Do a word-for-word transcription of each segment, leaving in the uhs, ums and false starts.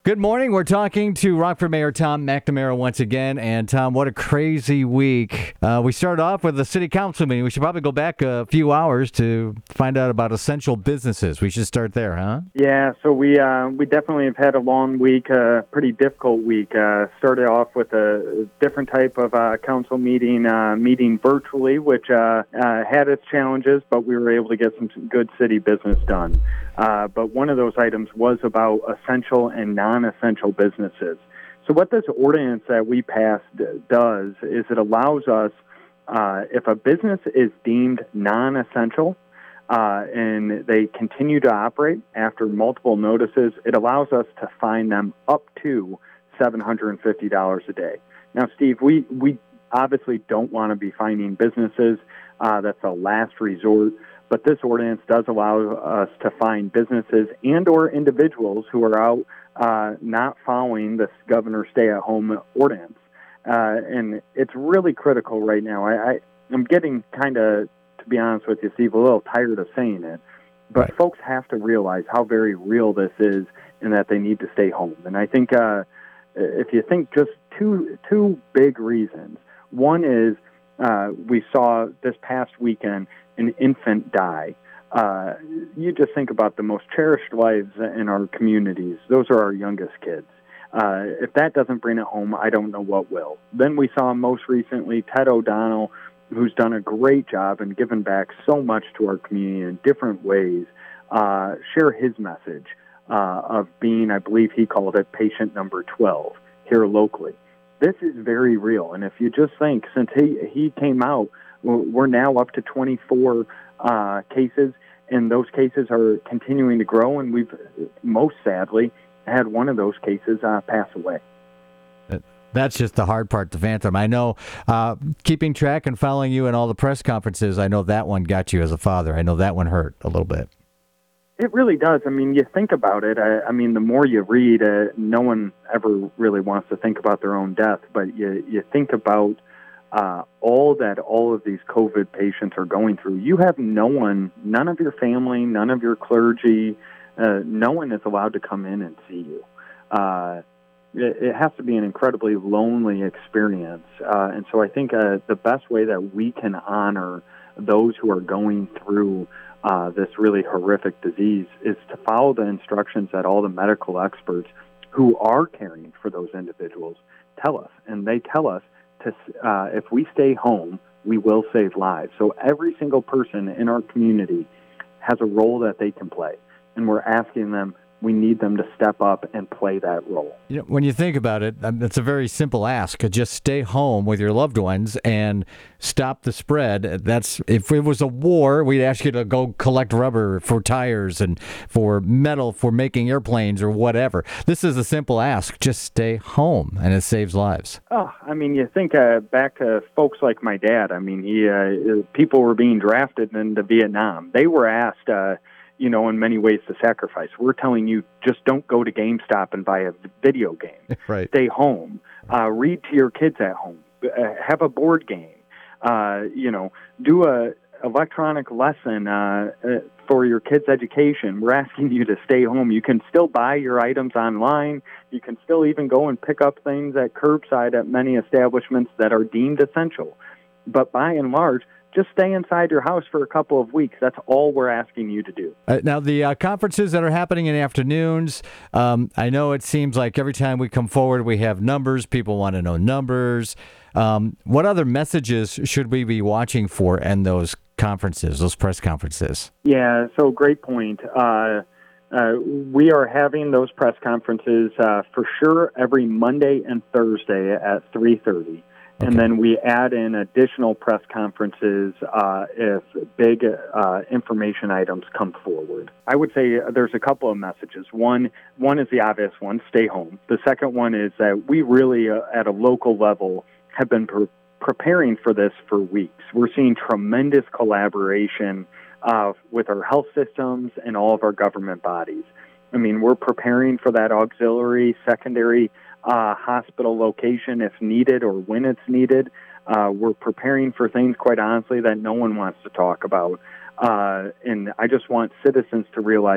Good morning. We're talking to Rockford Mayor Tom McNamara once again. And Tom, what a crazy week. Uh, we started off with the city council meeting. We should probably go back a few hours to find out about essential businesses. We should start there, huh? Yeah, so we uh, we definitely have had a long week, a uh, pretty difficult week. Uh, started off with a different type of uh, council meeting, uh, meeting virtually, which uh, uh, had its challenges, but we were able to get some good city business done. Uh, but one of those items was about essential and non-essential businesses. So what this ordinance that we passed does is it allows us, uh, if a business is deemed non-essential, Uh, and they continue to operate after multiple notices, it allows us to fine them up to seven hundred fifty dollars a day. Now, Steve, we, we obviously don't want to be fining businesses. Uh, that's a last resort. But this ordinance does allow us to fine businesses and or individuals who are out uh, not following this governor's stay-at-home ordinance. Uh, and it's really critical right now. I, I, I'm getting kind of, to be honest with you, Steve, a little tired of saying it, but Right. folks have to realize how very real this is and that they need to stay home. And I think uh, if you think just two two big reasons. One is uh, we saw this past weekend an infant die. Uh, you just think about the most cherished lives in our communities. Those are our youngest kids. Uh, if that doesn't bring it home, I don't know what will. Then we saw most recently Ted O'Donnell, who's done a great job and given back so much to our community in different ways, uh, share his message uh, of being, I believe he called it, patient number twelve here locally. This is very real. And if you just think, since he, he came out, we're now up to twenty-four uh, cases, and those cases are continuing to grow, and we've most sadly had one of those cases uh, pass away. That's just the hard part to fathom. I know uh, keeping track and following you in all the press conferences, I know that one got you as a father. I know that one hurt a little bit. It really does. I mean, you think about it. I, I mean, the more you read, uh, no one ever really wants to think about their own death, but you, you think about uh, all that all of these COVID patients are going through. You have no one, none of your family, none of your clergy, uh, no one is allowed to come in and see you. Uh It has to be an incredibly lonely experience. Uh, and so I think uh, the best way that we can honor those who are going through uh, this really horrific disease is to follow the instructions that all the medical experts who are caring for those individuals tell us. And they tell us to, uh, if we stay home, we will save lives. So every single person in our community has a role that they can play. And we're asking them, we need them to step up and play that role. You know, when you think about it, um, it's a very simple ask. Just stay home with your loved ones and stop the spread. That's if it was a war, we'd ask you to go collect rubber for tires and for metal for making airplanes or whatever. This is a simple ask. Just stay home, and it saves lives. Oh, I mean, you think uh, back to folks like my dad. I mean, he uh, people were being drafted into Vietnam. They were asked, uh, you know, in many ways to sacrifice. We're telling you, just don't go to GameStop and buy a video game. Right. Stay home. Uh, read to your kids at home. Uh, have a board game. Uh, you know, do a electronic lesson uh, uh, for your kids' education. We're asking you to stay home. You can still buy your items online. You can still even go and pick up things at curbside at many establishments that are deemed essential. But by and large, just stay inside your house for a couple of weeks. That's all we're asking you to do. Uh, now, the uh, conferences that are happening in afternoons, um, I know it seems like every time we come forward, we have numbers. People want to know numbers. Um, what other messages should we be watching for in those conferences, those press conferences? Yeah, so great point. Uh, uh, we are having those press conferences uh, for sure every Monday and Thursday at three thirty. Okay. And then we add in additional press conferences uh, if big uh, information items come forward. I would say there's a couple of messages. One, one is the obvious one, stay home. The second one is that we really, uh, at a local level, have been pre- preparing for this for weeks. We're seeing tremendous collaboration uh, with our health systems and all of our government bodies. I mean, we're preparing for that auxiliary, secondary Uh, hospital location if needed or when it's needed. Uh, we're preparing for things, quite honestly, that no one wants to talk about. Uh, and I just want citizens to realize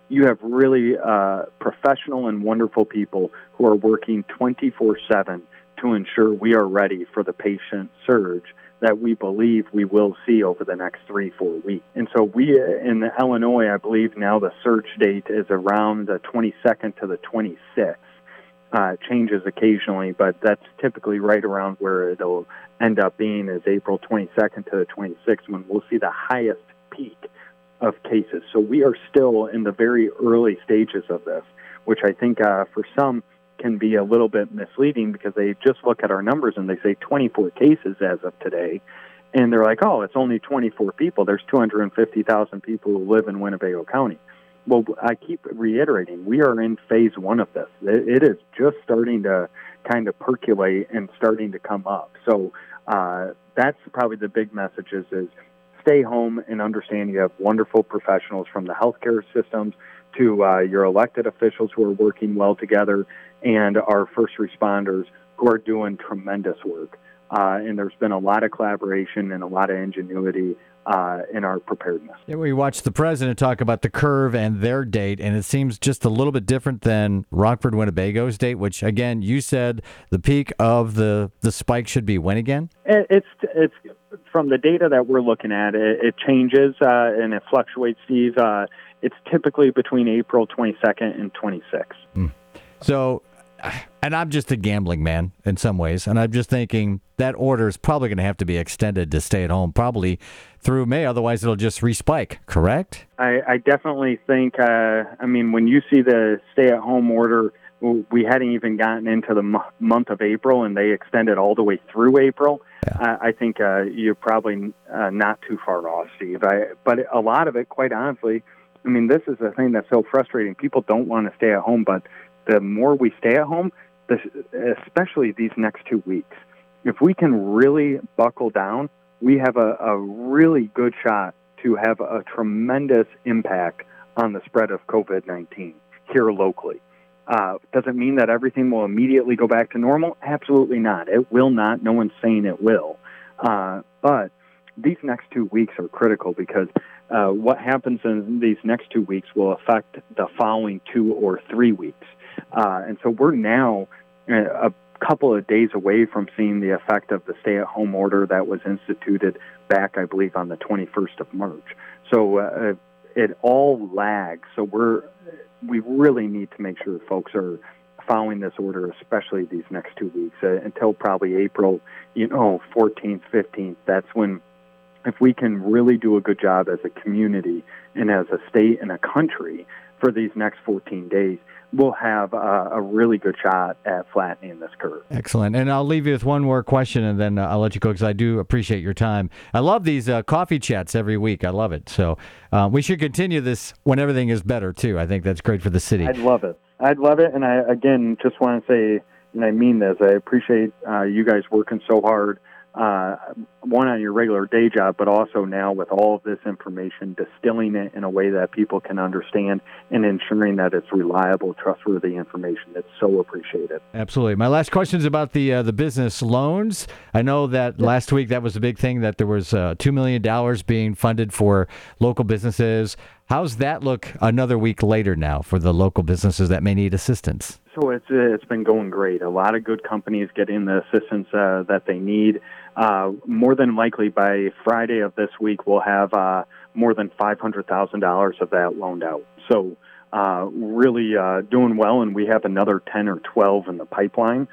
you have really uh, professional and wonderful people who are working twenty-four seven to ensure we are ready for the patient surge that we believe we will see over the next three, four weeks. And so we, in Illinois, I believe now the surge date is around the twenty-second to the twenty-sixth. Uh, changes occasionally, but that's typically right around where it'll end up being is April twenty-second to the twenty-sixth, when we'll see the highest peak of cases. So we are still in the very early stages of this, which I think uh, for some can be a little bit misleading because they just look at our numbers and they say twenty-four cases as of today, and they're like, oh, it's only twenty-four people. There's two hundred fifty thousand people who live in Winnebago County. Well, I keep reiterating, we are in phase one of this. It is just starting to kind of percolate and starting to come up. So uh, that's probably the big message is, is stay home and understand you have wonderful professionals from the healthcare systems to uh, your elected officials who are working well together and our first responders who are doing tremendous work. Uh, and there's been a lot of collaboration and a lot of ingenuity uh, in our preparedness. Yeah, we watched the president talk about the curve and their date, and it seems just a little bit different than Rockford, Winnebago's date, which, again, you said the peak of the, the spike should be when again? It, it's it's from the data that we're looking at, it, it changes uh, and it fluctuates, Steve. Uh, it's typically between April twenty-second and twenty-sixth. Mm. So, and I'm just a gambling man in some ways, and I'm just thinking that order is probably going to have to be extended to stay at home, probably through May. Otherwise, it'll just respike, correct? I, I definitely think, uh, I mean, when you see the stay-at-home order, we hadn't even gotten into the m- month of April, and they extended all the way through April. Yeah. I, I think uh, you're probably uh, not too far off, Steve. I, but a lot of it, quite honestly, I mean, this is the thing that's so frustrating. People don't want to stay at home, but the more we stay at home, this, especially these next two weeks, if we can really buckle down, we have a, a really good shot to have a tremendous impact on the spread of COVID nineteen here locally. Uh, does it mean that everything will immediately go back to normal? Absolutely not. It will not. No one's saying it will. Uh, but these next two weeks are critical because uh, what happens in these next two weeks will affect the following two or three weeks. Uh, and so we're now a couple of days away from seeing the effect of the stay-at-home order that was instituted back, I believe, on the twenty-first of March. So uh, it all lags. So we're we really need to make sure folks are following this order, especially these next two weeks, uh, until probably April, you know, fourteenth, fifteenth. That's when, if we can really do a good job as a community and as a state and a country for these next fourteen days, we'll have a, a really good shot at flattening this curve. Excellent. And I'll leave you with one more question, and then uh, I'll let you go because I do appreciate your time. I love these uh, coffee chats every week. I love it. So uh, we should continue this when everything is better, too. I think that's great for the city. I'd love it. I'd love it. And I, again, just want to say, and I mean this, I appreciate uh, you guys working so hard, uh, one on your regular day job, but also now with all of this information, distilling it in a way that people can understand and ensuring that it's reliable, trustworthy information. It's so appreciated. Absolutely. My last question is about the uh, the business loans. I know that last week that was a big thing, that there was uh, two million dollars being funded for local businesses. How's that look another week later now for the local businesses that may need assistance? So it's it's been going great. A lot of good companies getting the assistance uh, that they need. Uh, more than likely by Friday of this week, we'll have uh, more than five hundred thousand dollars of that loaned out. So uh, really uh, doing well, and we have another ten or twelve in the pipeline.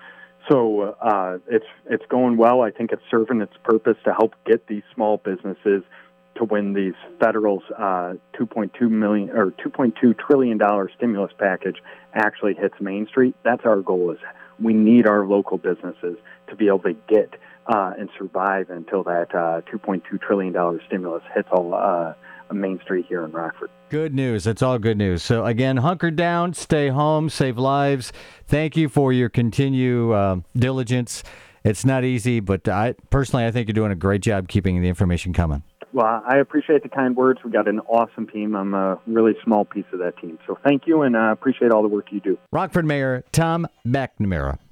So uh, it's it's going well. I think it's serving its purpose to help get these small businesses to when these federal uh, two point two million or two point two trillion dollar stimulus package actually hits Main Street. That's our goal. Is we need our local businesses to be able to get uh, and survive until that uh, two point two trillion dollar stimulus hits all uh, Main Street here in Rockford. Good news. That's all good news. So again, hunker down, stay home, save lives. Thank you for your continued uh, diligence. It's not easy, but I personally, I think you're doing a great job keeping the information coming. Well, I appreciate the kind words. We got an awesome team. I'm a really small piece of that team. So thank you, and I uh, appreciate all the work you do. Rockford Mayor Tom McNamara.